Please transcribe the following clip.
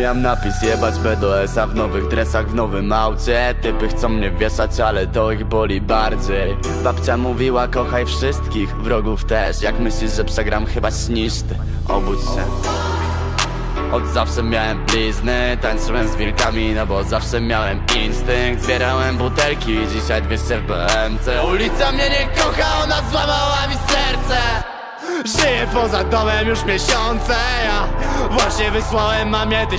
Pomijam napis jebać BDS-a w nowych dresach, w nowym aucie. Typy chcą mnie wieszać, ale to ich boli bardziej. Babcia mówiła kochaj wszystkich, wrogów też. Jak myślisz, że przegram, chyba śnisz ty. Obudź się. Od zawsze miałem blizny, tańczyłem z wilkami, no bo zawsze miałem instynkt. Zbierałem butelki, dzisiaj 200 w BMC. Ulica mnie nie kocha, ona złamała mi serce. Żyję poza domem już miesiące, ja właśnie wysłałem mamie 1000